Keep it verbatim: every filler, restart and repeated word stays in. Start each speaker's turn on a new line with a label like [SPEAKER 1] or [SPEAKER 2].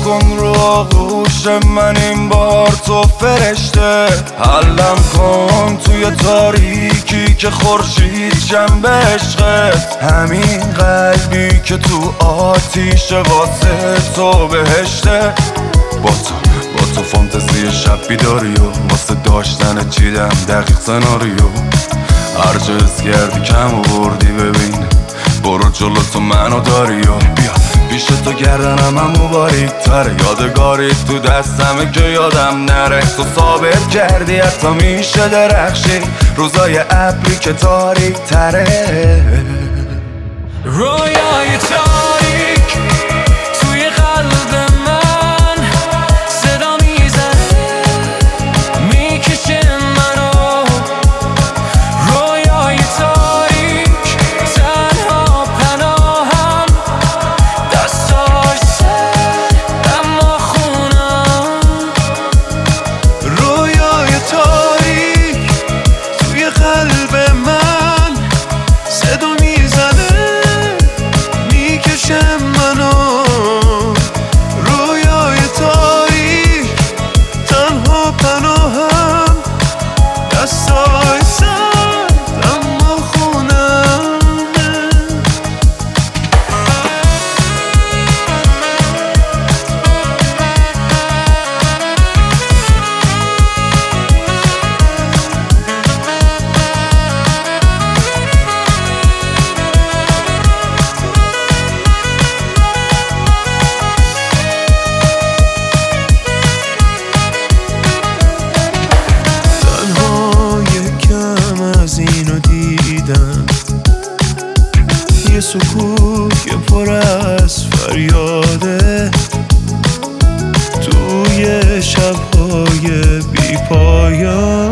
[SPEAKER 1] کن رو آغوش من این بار تو فرشته، حلم کن توی تاریکی که خورشید جنب عشقت، همین قلبی که تو آتیش واسه تو بهشته. با تو با تو فانتزی شب بیداری و واسه داشتن چیدم دقیق سناریو، هر جا از کردی کم آوردی ببین، برو جلو تو منو داری و بیا پیش تو گردنم همو باریک تره، یادگاری تو دستمه که یادم نره، تو ثابت کردی حتی میشه درخشی روزای ابری که تاریک تره.
[SPEAKER 2] رویای تاریک توی قلب من صدا میزنه میکشه منو، رویای تاریک تنها پناهم، دستاش سر اما خونم.
[SPEAKER 3] رویای تاریک توی قلب من صدا میزنه میکشه منو، رویای تاریک تنها پناهم، دستای سرد اما خونم. از اینو دیدم یه سکوت که پر از فریاده، توی شب‌های بی پایان.